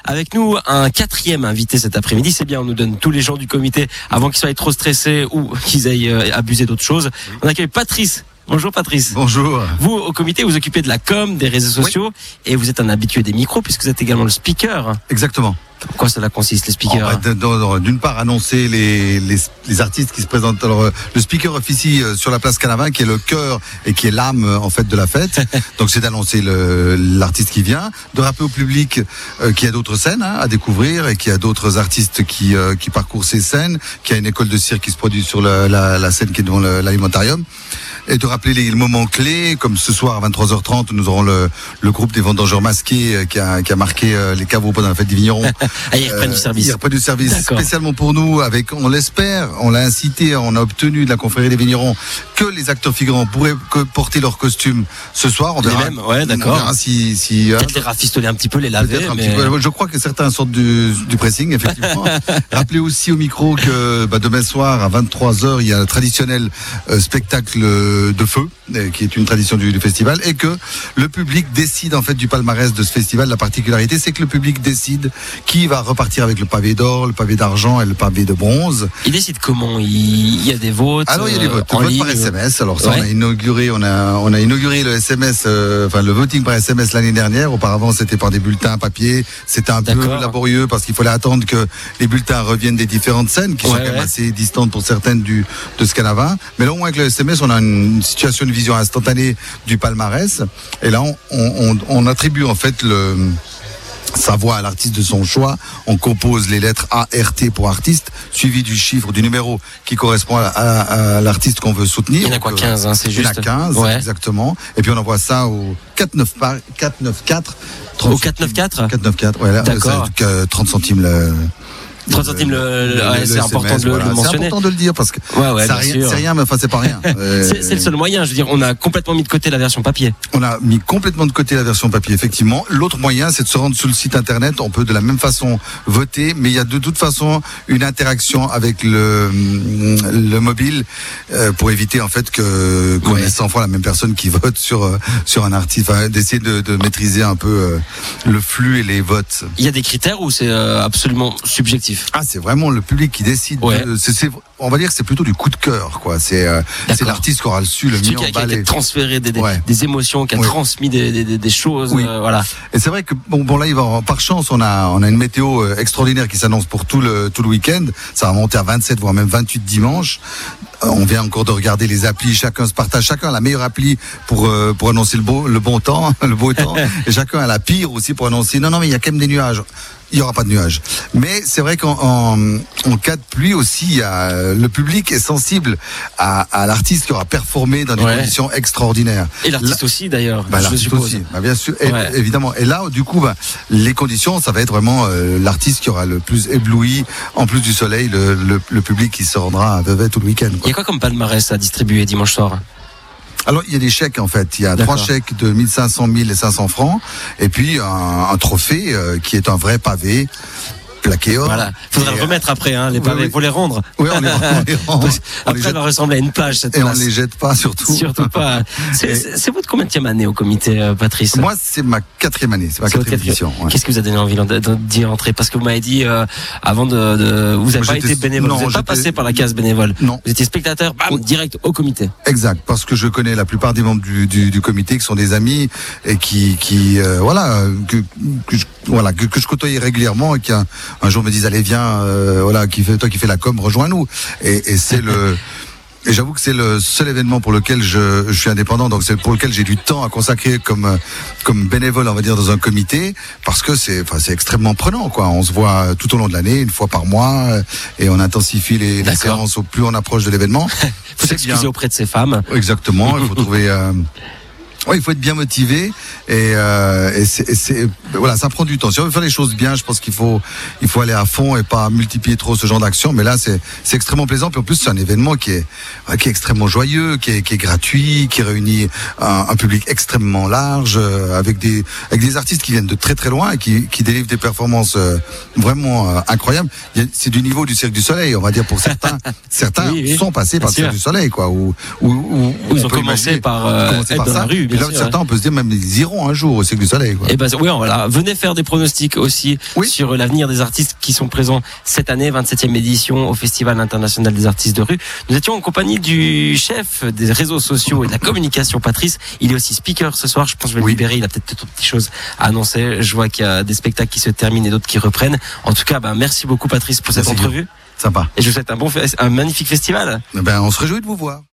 avec nous un quatrième invité cet après-midi. C'est bien, on nous donne tous les gens du comité avant qu'ils soient trop stressés ou qu'ils aillent abuser d'autres choses. On accueille Patrice. Bonjour Patrice. Bonjour. Vous, au comité, vous occupez de la com, des réseaux sociaux, et vous êtes un habitué des micros puisque vous êtes également le speaker. Exactement. En quoi cela consiste, les speakers? D'une part, annoncer les artistes qui se présentent. Alors, le speaker officie sur la place Canavin, qui est le cœur et qui est l'âme en fait de la fête. Donc, c'est d'annoncer l'artiste qui vient, de rappeler au public qu'il y a d'autres scènes à découvrir et qu'il y a d'autres artistes qui parcourent ces scènes, qu'il y a une école de cirque qui se produit sur la scène qui est devant l'alimentarium. Et de rappeler les moments clés, comme ce soir à 23h30, nous aurons le groupe des vendangeurs masqués qui a marqué les caveaux pendant la fête des vignerons. Ils reprennent du service. Ils reprennent du service. D'accord. Spécialement pour nous, on l'espère, on l'a incité, on a obtenu de la confrérie des vignerons que les acteurs figurants pourraient porter leurs costumes ce soir. On verra. Les mêmes, ouais, d'accord. On verra si peut-être les rafistoler un petit peu, les laver. Peut-être un petit peu. Je crois que certains sortent du pressing, effectivement. Rappelez aussi au micro que demain soir à 23h, il y a le traditionnel spectacle de feu, qui est une tradition du festival, et que le public décide en fait du palmarès de ce festival. La particularité, c'est que le public décide qui va repartir avec le pavé d'or, le pavé d'argent et le pavé de bronze. Il décide comment? Il y a des votes. Alors il y a des votes, vote par SMS. Alors ça, ouais. on a inauguré le SMS, le voting par SMS l'année dernière. Auparavant, c'était par des bulletins papier. C'était un peu laborieux parce qu'il fallait attendre que les bulletins reviennent des différentes scènes qui sont quand même assez distantes pour certaines de ce Canavin. Mais là, au moins avec le SMS, on a une situation, une vision instantanée du palmarès. Et là, on attribue en fait sa voix à l'artiste de son choix. On compose les lettres A, R, T pour artiste, suivi du chiffre, du numéro qui correspond à l'artiste qu'on veut soutenir. Il y en a quoi, 15, c'est juste? Il y en a 15, exactement. Et puis on envoie ça au 494. Au 494 494, ouais, là, d'accord. 30 centimes 30 centimes c'est important de le mentionner. C'est important de le dire parce que c'est rien, mais enfin c'est pas rien. C'est le seul moyen. Je veux dire, on a complètement mis de côté la version papier. On a mis complètement de côté la version papier, effectivement. L'autre moyen, c'est de se rendre sur le site internet. On peut de la même façon voter, mais il y a de toute façon une interaction avec le mobile pour éviter en fait qu'on ait 100 fois la même personne qui vote sur un artiste. Enfin, d'essayer de maîtriser un peu le flux et les votes. Il y a des critères ou c'est absolument subjectif? Ah, c'est vraiment le public qui décide. Ouais. On va dire que c'est plutôt du coup de cœur, quoi. C'est l'artiste qui aura su le mieux emballer. Qui a transféré des émotions, qui a transmis des choses. Voilà. Et c'est vrai que là, par chance, on a une météo extraordinaire qui s'annonce pour tout le week-end. Ça va monter à 27, voire même 28 dimanche. On vient encore de regarder les applis. Chacun se partage. Chacun a la meilleure appli pour annoncer le beau temps. Et chacun a la pire aussi pour annoncer. Non, mais il y a quand même des nuages. Il n'y aura pas de nuages. Mais c'est vrai qu'en cas de pluie aussi, le public est sensible à l'artiste qui aura performé dans des conditions extraordinaires. Et l'artiste aussi, d'ailleurs. L'artiste aussi, bien sûr, évidemment. Et là, du coup, les conditions, ça va être vraiment l'artiste qui aura le plus ébloui, en plus du soleil, le public qui se rendra à Vevey tout le week-end. Il y a quoi comme palmarès à distribuer dimanche soir? Alors, il y a des chèques, en fait. Il y a 3 chèques de 1500, 1000 et 500 francs. Et puis, un trophée qui est un vrai pavé plaqué or. Voilà. Faudra le remettre après, les pavés. Faut les rendre. Oui, on les rend. Après, elle va ressembler à une plage, cette place. Et on les jette pas, surtout. Surtout pas. C'est votre combienième année au comité, Patrice? Moi, c'est ma 4e année. C'est ma 4e édition. Ouais. Qu'est-ce qui vous a donné envie d'y entrer? Parce que vous m'avez dit, avant vous n'avez pas été bénévole. Vous n'êtes pas passé par la case bénévole. Non. Vous étiez spectateur, direct au comité. Exact. Parce que je connais la plupart des membres du comité qui sont des amis et que je côtoyais régulièrement et qui un jour me disent allez viens, toi qui fais la com, rejoins-nous. Et c'est et j'avoue que c'est le seul événement pour lequel je suis indépendant, donc c'est pour lequel j'ai du temps à consacrer comme bénévole, on va dire, dans un comité, parce que c'est extrêmement prenant, quoi. On se voit tout au long de l'année, une fois par mois, et on intensifie les séances au plus on approche de l'événement. Faut s'excuser auprès de ces femmes. Exactement, il faut trouver. Oui, il faut être bien motivé et ça prend du temps. Si on veut faire les choses bien, je pense qu'il faut aller à fond et pas multiplier trop ce genre d'action. Mais là, c'est extrêmement plaisant. Puis en plus, c'est un événement qui est extrêmement joyeux, qui est gratuit, qui réunit un public extrêmement large, avec des artistes qui viennent de très très loin et qui délivrent des performances vraiment incroyables. C'est du niveau du Cirque du Soleil, on va dire, pour certains. Certains sont passés par le Cirque du Soleil, quoi. Où ils ont commencé par être dans la rue. bien là, sûr. Certains, on peut se dire même ils iront un jour au Cirque du Soleil. Quoi. Et ben oui, voilà. Venez faire des pronostics aussi sur l'avenir des artistes qui sont présents cette année, 27e édition au Festival international des artistes de rue. Nous étions en compagnie du chef des réseaux sociaux et de la communication, Patrice. Il est aussi speaker ce soir. Je pense que je vais le libérer. Il a peut-être d'autres petites choses à annoncer. Je vois qu'il y a des spectacles qui se terminent et d'autres qui reprennent. En tout cas, merci beaucoup Patrice pour cette entrevue. Sympa. Et je vous souhaite un magnifique festival. On se réjouit de vous voir.